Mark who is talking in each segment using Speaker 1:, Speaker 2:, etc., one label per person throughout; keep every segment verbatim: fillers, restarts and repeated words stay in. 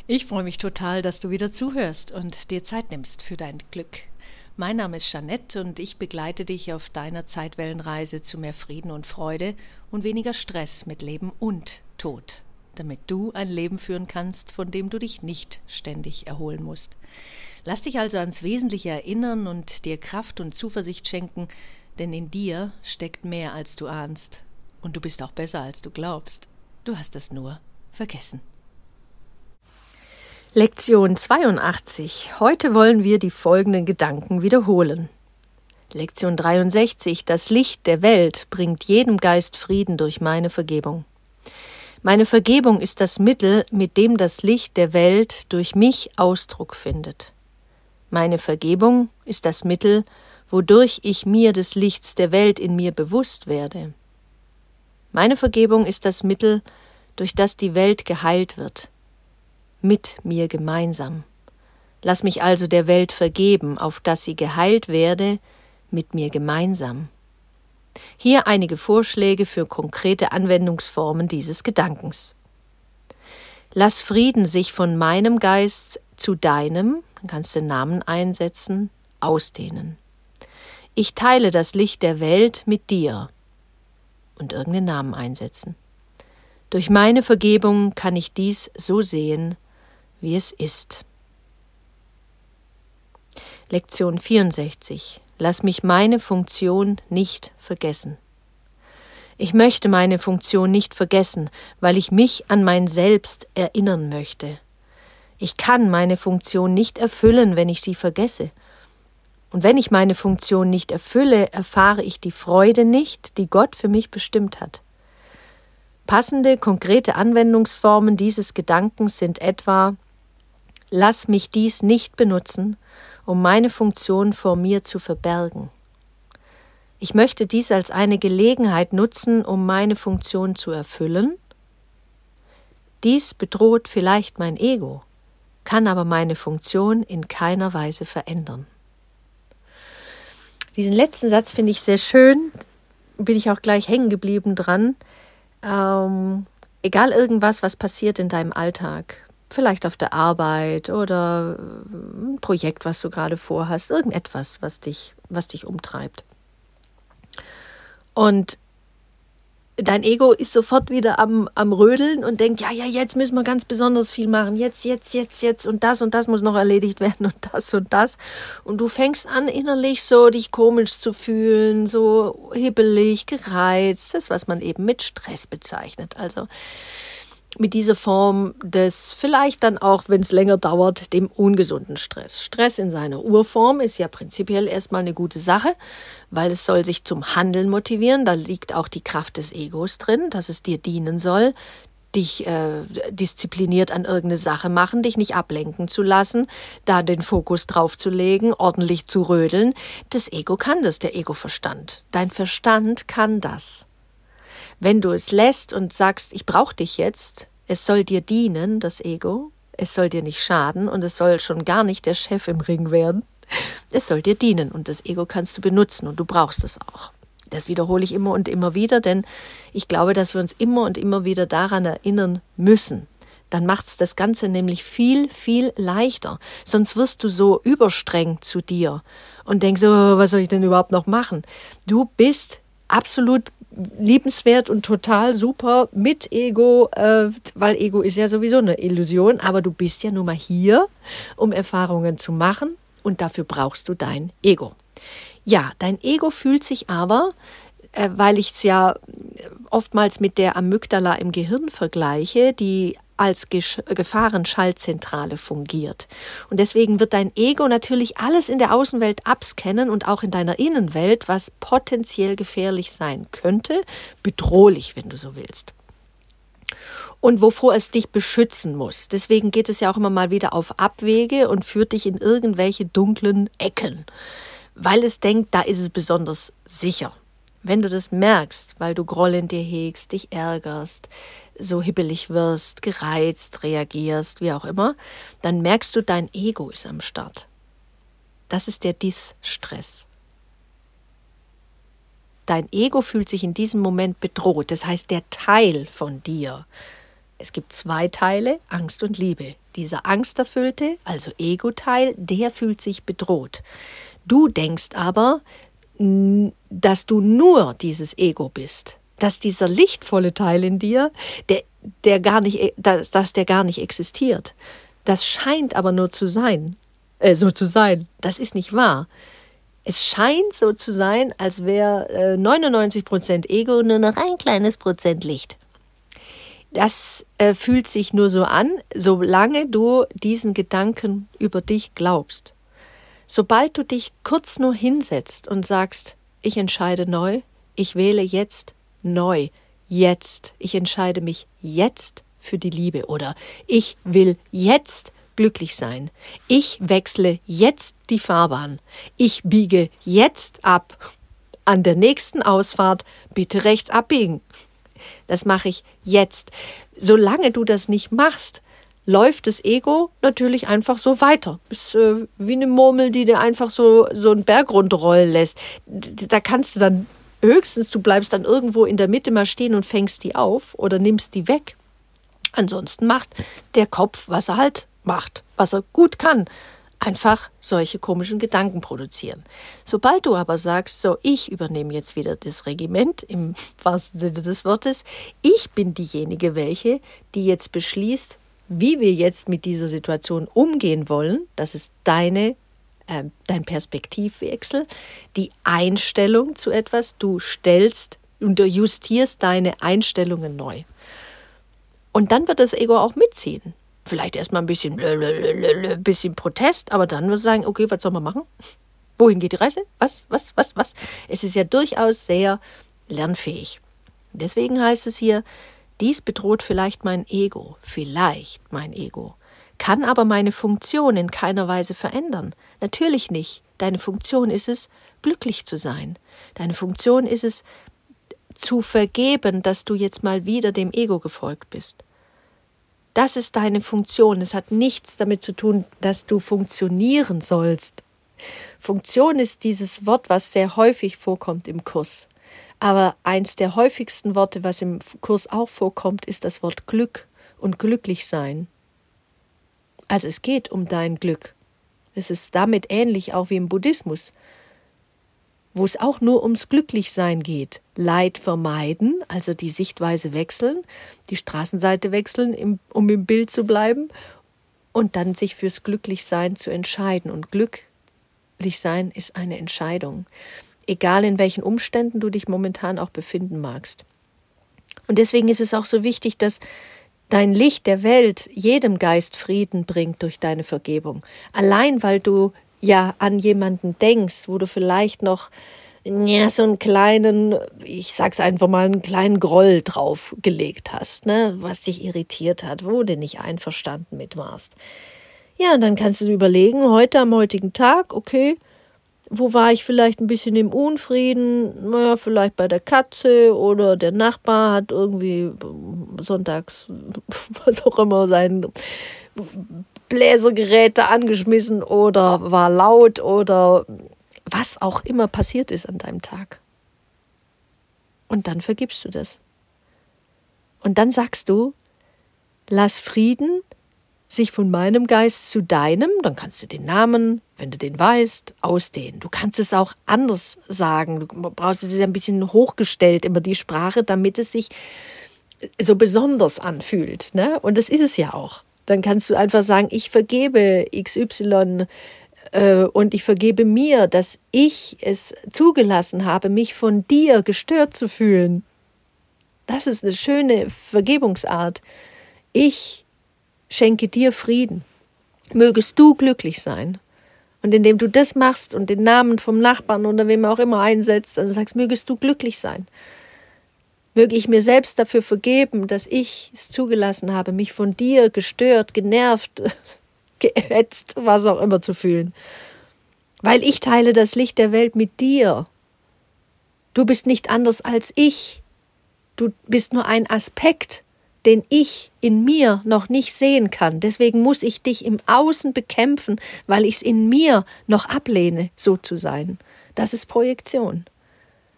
Speaker 1: Ich freue mich total, dass du wieder zuhörst und dir Zeit nimmst für dein Glück. Mein Name ist Jeanette und ich begleite dich auf deiner Zeitwellenreise zu mehr Frieden und Freude und weniger Stress mit Leben und Tod, damit du ein Leben führen kannst, von dem du dich nicht ständig erholen musst. Lass dich also ans Wesentliche erinnern und dir Kraft und Zuversicht schenken, denn in dir steckt mehr, als du ahnst. Und du bist auch besser, als du glaubst. Du hast es nur vergessen. Lektion zweiundachtzig. Heute wollen wir die folgenden Gedanken wiederholen. Lektion dreiundsechzig. Das Licht der Welt bringt jedem Geist Frieden durch meine Vergebung. Meine Vergebung ist das Mittel, mit dem das Licht der Welt durch mich Ausdruck findet. Meine Vergebung ist das Mittel, wodurch ich mir des Lichts der Welt in mir bewusst werde. Meine Vergebung ist das Mittel, durch das die Welt geheilt wird. Mit mir gemeinsam. Lass mich also der Welt vergeben, auf dass sie geheilt werde, mit mir gemeinsam. Hier einige Vorschläge für konkrete Anwendungsformen dieses Gedankens. Lass Frieden sich von meinem Geist zu deinem, dann kannst du den Namen einsetzen, ausdehnen. Ich teile das Licht der Welt mit dir und irgendeinen Namen einsetzen. Durch meine Vergebung kann ich dies so sehen, wie es ist. Lektion vierundsechzig. Lass mich meine Funktion nicht vergessen. Ich möchte meine Funktion nicht vergessen, weil ich mich an mein Selbst erinnern möchte. Ich kann meine Funktion nicht erfüllen, wenn ich sie vergesse. Und wenn ich meine Funktion nicht erfülle, erfahre ich die Freude nicht, die Gott für mich bestimmt hat. Passende, konkrete Anwendungsformen dieses Gedankens sind etwa: Lass mich dies nicht benutzen, um meine Funktion vor mir zu verbergen. Ich möchte dies als eine Gelegenheit nutzen, um meine Funktion zu erfüllen. Dies bedroht vielleicht mein Ego, kann aber meine Funktion in keiner Weise verändern. Diesen letzten Satz finde ich sehr schön, bin ich auch gleich hängen geblieben dran. Ähm, egal irgendwas, was passiert in deinem Alltag, vielleicht auf der Arbeit oder ein Projekt, was du gerade vorhast, irgendetwas, was dich, was dich umtreibt. Und dein Ego ist sofort wieder am, am Rödeln und denkt, ja, ja, jetzt müssen wir ganz besonders viel machen, jetzt, jetzt, jetzt, jetzt und das und das muss noch erledigt werden und das und das. Und du fängst an, innerlich so dich komisch zu fühlen, so hibbelig, gereizt, das, was man eben mit Stress bezeichnet. Also mit dieser Form des, vielleicht dann auch, wenn es länger dauert, dem ungesunden Stress. Stress in seiner Urform ist ja prinzipiell erstmal eine gute Sache, weil es soll sich zum Handeln motivieren. Da liegt auch die Kraft des Egos drin, dass es dir dienen soll, dich äh, diszipliniert an irgendeine Sache machen, dich nicht ablenken zu lassen, da den Fokus drauf zu legen, ordentlich zu rödeln. Das Ego kann das, der Ego-Verstand. Dein Verstand kann das. Wenn du es lässt und sagst, ich brauche dich jetzt, es soll dir dienen, das Ego, es soll dir nicht schaden und es soll schon gar nicht der Chef im Ring werden, es soll dir dienen und das Ego kannst du benutzen und du brauchst es auch. Das wiederhole ich immer und immer wieder, denn ich glaube, dass wir uns immer und immer wieder daran erinnern müssen. Dann macht es das Ganze nämlich viel, viel leichter. Sonst wirst du so überstreng zu dir und denkst, oh, was soll ich denn überhaupt noch machen? Du bist absolut liebenswert und total super mit Ego, äh, weil Ego ist ja sowieso eine Illusion, aber du bist ja nun mal hier, um Erfahrungen zu machen und dafür brauchst du dein Ego. Ja, dein Ego fühlt sich aber, äh, weil ich es ja oftmals mit der Amygdala im Gehirn vergleiche, die als Gesch- Gefahrenschaltzentrale fungiert. Und deswegen wird dein Ego natürlich alles in der Außenwelt abscannen und auch in deiner Innenwelt, was potenziell gefährlich sein könnte, bedrohlich, wenn du so willst. Und wovor es dich beschützen muss. Deswegen geht es ja auch immer mal wieder auf Abwege und führt dich in irgendwelche dunklen Ecken, weil es denkt, da ist es besonders sicher. Wenn du das merkst, weil du Groll in dir hegst, dich ärgerst, so hibbelig wirst, gereizt, reagierst, wie auch immer, dann merkst du, dein Ego ist am Start. Das ist der Distress. Dein Ego fühlt sich in diesem Moment bedroht. Das heißt, der Teil von dir, Es gibt zwei Teile, Angst und Liebe. Dieser angsterfüllte, also Ego-Teil, der fühlt sich bedroht. Du denkst aber, dass du nur dieses Ego bist, dass dieser lichtvolle Teil in dir, der, der gar nicht, dass, dass der gar nicht existiert. Das scheint aber nur zu sein, äh, so zu sein. Das ist nicht wahr. Es scheint so zu sein, als wäre äh, neunundneunzig Prozent Ego nur noch ein kleines Prozent Licht. Das äh, fühlt sich nur so an, solange du diesen Gedanken über dich glaubst. Sobald du dich kurz nur hinsetzt und sagst, ich entscheide neu, ich wähle jetzt neu, jetzt, ich entscheide mich jetzt für die Liebe oder ich will jetzt glücklich sein, ich wechsle jetzt die Fahrbahn, ich biege jetzt ab, an der nächsten Ausfahrt bitte rechts abbiegen. Das mache ich jetzt. Solange du das nicht machst, läuft das Ego natürlich einfach so weiter. Ist äh, wie eine Murmel, die dir einfach so, so einen Berg runterrollen lässt. Da kannst du dann höchstens, du bleibst dann irgendwo in der Mitte mal stehen und fängst die auf oder nimmst die weg. Ansonsten macht der Kopf, was er halt macht, was er gut kann. Einfach solche komischen Gedanken produzieren. Sobald du aber sagst, so, ich übernehme jetzt wieder das Regiment, im wahrsten Sinne des Wortes, ich bin diejenige, welche, die jetzt beschließt, wie wir jetzt mit dieser Situation umgehen wollen, das ist deine, äh, dein Perspektivwechsel, die Einstellung zu etwas, du stellst und du justierst deine Einstellungen neu. Und dann wird das Ego auch mitziehen. Vielleicht erstmal ein bisschen, ein bisschen Protest, aber dann wird es sagen, okay, was soll man machen? Wohin geht die Reise? Was, was, was, was? Es ist ja durchaus sehr lernfähig. Deswegen heißt es hier, dies bedroht vielleicht mein Ego, vielleicht mein Ego, kann aber meine Funktion in keiner Weise verändern. Natürlich nicht. Deine Funktion ist es, glücklich zu sein. Deine Funktion ist es, zu vergeben, dass du jetzt mal wieder dem Ego gefolgt bist. Das ist deine Funktion. Es hat nichts damit zu tun, dass du funktionieren sollst. Funktion ist dieses Wort, was sehr häufig vorkommt im Kurs. Aber eins der häufigsten Worte, was im Kurs auch vorkommt, ist das Wort Glück und glücklich sein. Also es geht um dein Glück. Es ist damit ähnlich auch wie im Buddhismus, wo es auch nur ums Glücklichsein geht. Leid vermeiden, also die Sichtweise wechseln, die Straßenseite wechseln, um im Bild zu bleiben und dann sich fürs Glücklichsein zu entscheiden. Und Glücklichsein ist eine Entscheidung, egal in welchen Umständen du dich momentan auch befinden magst. Und deswegen ist es auch so wichtig, dass dein Licht der Welt jedem Geist Frieden bringt durch deine Vergebung. Allein weil du ja an jemanden denkst, wo du vielleicht noch ja, so einen kleinen, ich sag's einfach mal, einen kleinen Groll draufgelegt hast, ne, was dich irritiert hat, wo du nicht einverstanden mit warst. Ja, und dann kannst du überlegen, heute am heutigen Tag, okay, wo war ich vielleicht ein bisschen im Unfrieden, naja, vielleicht bei der Katze oder der Nachbar hat irgendwie sonntags, was auch immer, sein Bläsergeräte angeschmissen oder war laut oder was auch immer passiert ist an deinem Tag. Und dann vergibst du das. Und dann sagst du, lass Frieden sich von meinem Geist zu deinem, dann kannst du den Namen, wenn du den weißt, ausdehnen. Du kannst es auch anders sagen. Du brauchst es ein bisschen hochgestellt, immer die Sprache, damit es sich so besonders anfühlt. Ne? Und das ist es ja auch. Dann kannst du einfach sagen, ich vergebe X Y äh, und ich vergebe mir, dass ich es zugelassen habe, mich von dir gestört zu fühlen. Das ist eine schöne Vergebungsart. Ich schenke dir Frieden. Mögest du glücklich sein. Und indem du das machst und den Namen vom Nachbarn oder wem auch immer einsetzt, dann sagst, mögest du glücklich sein. Möge ich mir selbst dafür vergeben, dass ich es zugelassen habe, mich von dir gestört, genervt, geätzt, was auch immer zu fühlen. Weil ich teile das Licht der Welt mit dir. Du bist nicht anders als ich. Du bist nur ein Aspekt, den ich in mir noch nicht sehen kann. Deswegen muss ich dich im Außen bekämpfen, weil ich es in mir noch ablehne, so zu sein. Das ist Projektion.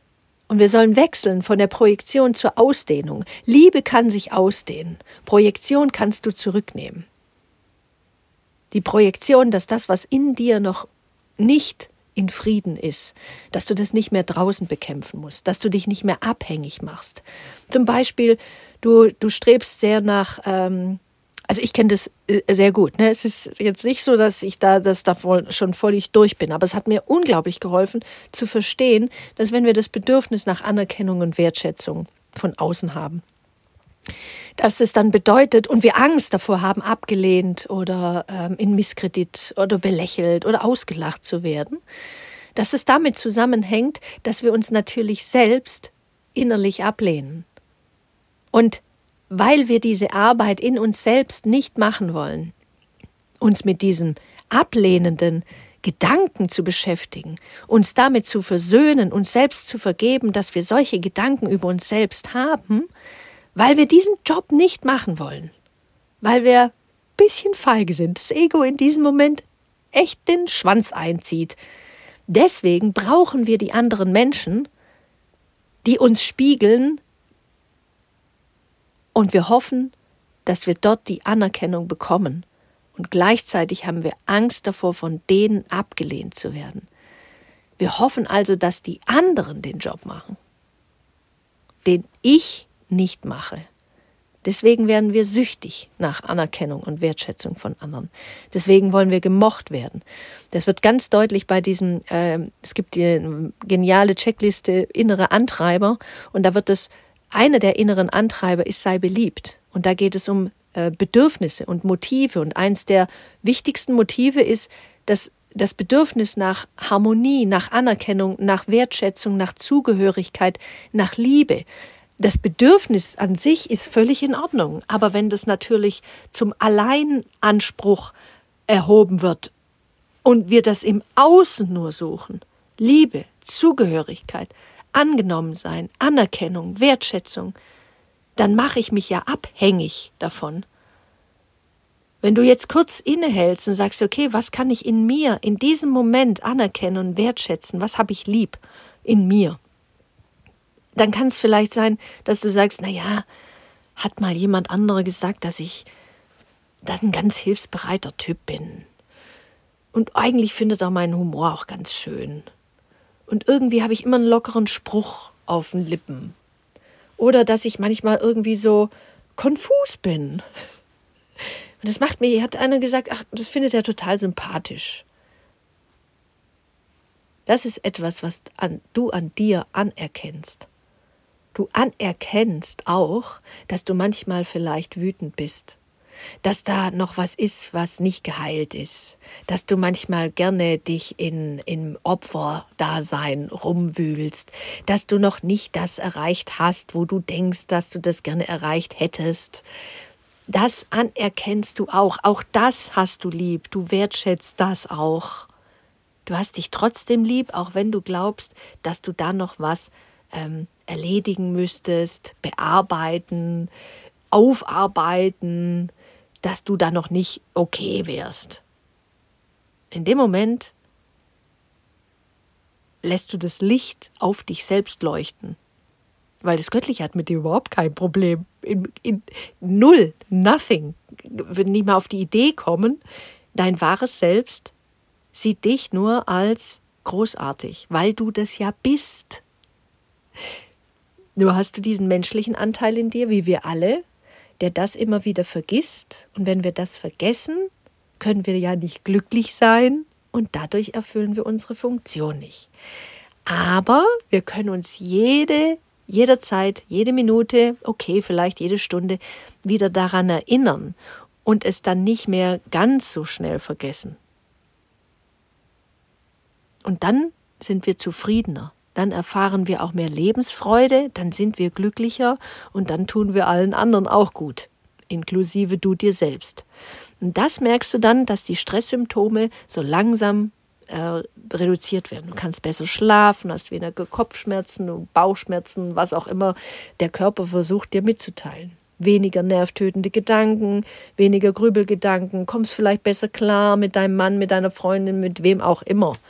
Speaker 1: Und wir sollen wechseln von der Projektion zur Ausdehnung. Liebe kann sich ausdehnen. Projektion kannst du zurücknehmen. Die Projektion, dass das, was in dir noch nicht in Frieden ist, dass du das nicht mehr draußen bekämpfen musst, dass du dich nicht mehr abhängig machst. Zum Beispiel, du, du strebst sehr nach, ähm, also ich kenne das sehr gut. Ne? Es ist jetzt nicht so, dass ich da, das da voll, schon völlig durch bin, aber es hat mir unglaublich geholfen zu verstehen, dass wenn wir das Bedürfnis nach Anerkennung und Wertschätzung von außen haben, dass es dann bedeutet und wir Angst davor haben, abgelehnt oder ähm, in Misskredit oder belächelt oder ausgelacht zu werden, dass es damit zusammenhängt, dass wir uns natürlich selbst innerlich ablehnen. Und weil wir diese Arbeit in uns selbst nicht machen wollen, uns mit diesem ablehnenden Gedanken zu beschäftigen, uns damit zu versöhnen, uns selbst zu vergeben, dass wir solche Gedanken über uns selbst haben, weil wir diesen Job nicht machen wollen, weil wir ein bisschen feige sind, das Ego in diesem Moment echt den Schwanz einzieht. Deswegen brauchen wir die anderen Menschen, die uns spiegeln, und wir hoffen, dass wir dort die Anerkennung bekommen. Und gleichzeitig haben wir Angst davor, von denen abgelehnt zu werden. Wir hoffen also, dass die anderen den Job machen, den ich nicht mache. Deswegen werden wir süchtig nach Anerkennung und Wertschätzung von anderen. Deswegen wollen wir gemocht werden. Das wird ganz deutlich bei diesem, äh, es gibt die geniale Checkliste innere Antreiber und da wird es, eine der inneren Antreiber ist, sei beliebt. Und da geht es um äh, Bedürfnisse und Motive. Und eins der wichtigsten Motive ist das, das Bedürfnis nach Harmonie, nach Anerkennung, nach Wertschätzung, nach Zugehörigkeit, nach Liebe. Das Bedürfnis an sich ist völlig in Ordnung. Aber wenn das natürlich zum Alleinanspruch erhoben wird und wir das im Außen nur suchen, Liebe, Zugehörigkeit, angenommen sein, Anerkennung, Wertschätzung, dann mache ich mich ja abhängig davon. Wenn du jetzt kurz innehältst und sagst, okay, was kann ich in mir, in diesem Moment anerkennen und wertschätzen, was habe ich lieb in mir? Dann kann es vielleicht sein, dass du sagst, naja, hat mal jemand anderer gesagt, dass ich dass ein ganz hilfsbereiter Typ bin. Und eigentlich findet er meinen Humor auch ganz schön. Und irgendwie habe ich immer einen lockeren Spruch auf den Lippen. Oder dass ich manchmal irgendwie so konfus bin. Und das macht mir, hat einer gesagt, ach, das findet er total sympathisch. Das ist etwas, was an, du an dir anerkennst. Du anerkennst auch, dass du manchmal vielleicht wütend bist. Dass da noch was ist, was nicht geheilt ist. Dass du manchmal gerne dich in, im Opferdasein rumwühlst. Dass du noch nicht das erreicht hast, wo du denkst, dass du das gerne erreicht hättest. Das anerkennst du auch. Auch das hast du lieb. Du wertschätzt das auch. Du hast dich trotzdem lieb, auch wenn du glaubst, dass du da noch was ähm, erledigen müsstest, bearbeiten, aufarbeiten, dass du da noch nicht okay wärst. In dem Moment lässt du das Licht auf dich selbst leuchten. Weil das Göttliche hat mit dir überhaupt kein Problem. In, in null, nothing. Würde nicht mal auf die Idee kommen, dein wahres Selbst sieht dich nur als großartig, weil du das ja bist. Nur hast du diesen menschlichen Anteil in dir, wie wir alle, der das immer wieder vergisst. Und wenn wir das vergessen, können wir ja nicht glücklich sein und dadurch erfüllen wir unsere Funktion nicht. Aber wir können uns jede, jederzeit, jede Minute, okay, vielleicht jede Stunde wieder daran erinnern und es dann nicht mehr ganz so schnell vergessen. Und dann sind wir zufriedener. Dann erfahren wir auch mehr Lebensfreude, dann sind wir glücklicher und dann tun wir allen anderen auch gut, inklusive du dir selbst. Und das merkst du dann, dass die Stresssymptome so langsam äh, reduziert werden. Du kannst besser schlafen, hast weniger Kopfschmerzen und Bauchschmerzen, was auch immer der Körper versucht dir mitzuteilen. Weniger nervtötende Gedanken, weniger Grübelgedanken, kommst vielleicht besser klar mit deinem Mann, mit deiner Freundin, mit wem auch immer.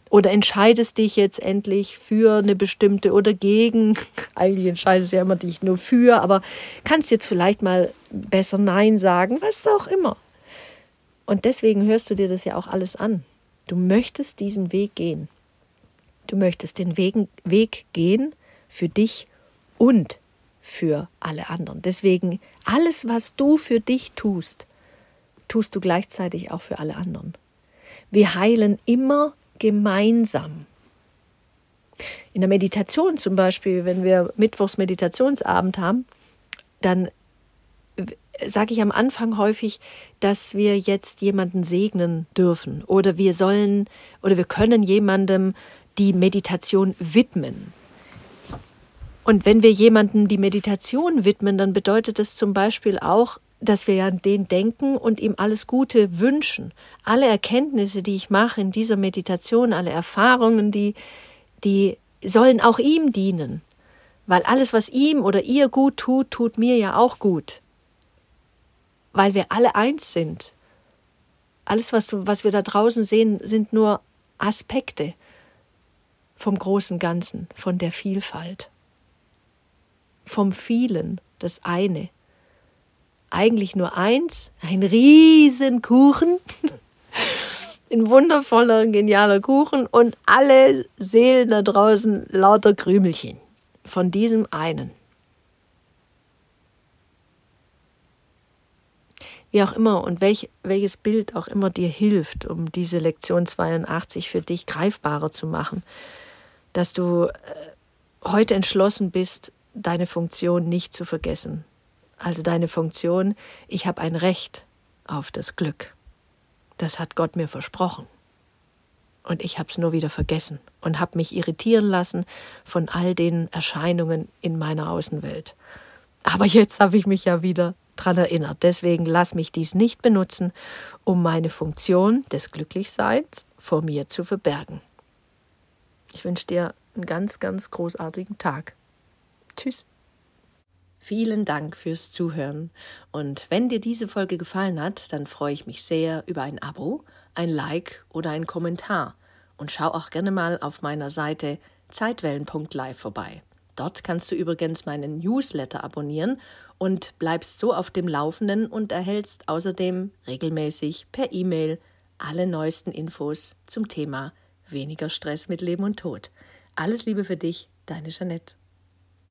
Speaker 1: Oder entscheidest dich jetzt endlich für eine bestimmte oder gegen. Eigentlich entscheidest du ja immer dich nur für, aber kannst jetzt vielleicht mal besser Nein sagen, was auch immer. Und deswegen hörst du dir das ja auch alles an. Du möchtest diesen Weg gehen. Du möchtest den Weg, Weg gehen für dich und für alle anderen. Deswegen, alles, was du für dich tust, tust du gleichzeitig auch für alle anderen. Wir heilen immer gemeinsam. In der Meditation zum Beispiel, wenn wir Mittwochs Meditationsabend haben, dann sage ich am Anfang häufig, dass wir jetzt jemanden segnen dürfen oder wir sollen oder wir können jemandem die Meditation widmen. Und wenn wir jemandem die Meditation widmen, dann bedeutet das zum Beispiel auch, dass wir an den denken und ihm alles Gute wünschen. Alle Erkenntnisse, die ich mache in dieser Meditation, alle Erfahrungen, die, die sollen auch ihm dienen. Weil alles, was ihm oder ihr gut tut, tut mir ja auch gut. Weil wir alle eins sind. Alles, was, du, was wir da draußen sehen, sind nur Aspekte vom großen Ganzen, von der Vielfalt. Vom Vielen, das eine. Eigentlich nur eins, ein riesen Kuchen, ein wundervoller, genialer Kuchen und alle Seelen da draußen lauter Krümelchen von diesem einen. Wie auch immer und welch, welches Bild auch immer dir hilft, um diese Lektion zweiundachtzig für dich greifbarer zu machen, dass du äh, heute entschlossen bist, deine Funktion nicht zu vergessen. Also deine Funktion, ich habe ein Recht auf das Glück. Das hat Gott mir versprochen. Und ich habe es nur wieder vergessen und habe mich irritieren lassen von all den Erscheinungen in meiner Außenwelt. Aber jetzt habe ich mich ja wieder dran erinnert. Deswegen lass mich dies nicht benutzen, um meine Funktion des Glücklichseins vor mir zu verbergen. Ich wünsche dir einen ganz, ganz großartigen Tag. Tschüss. Vielen Dank fürs Zuhören. Und wenn dir diese Folge gefallen hat, dann freue ich mich sehr über ein Abo, ein Like oder einen Kommentar. Und schau auch gerne mal auf meiner Seite zeitwellen punkt live vorbei. Dort kannst du übrigens meinen Newsletter abonnieren und bleibst so auf dem Laufenden und erhältst außerdem regelmäßig per E-Mail alle neuesten Infos zum Thema weniger Stress mit Leben und Tod. Alles Liebe für dich, deine Jeanette.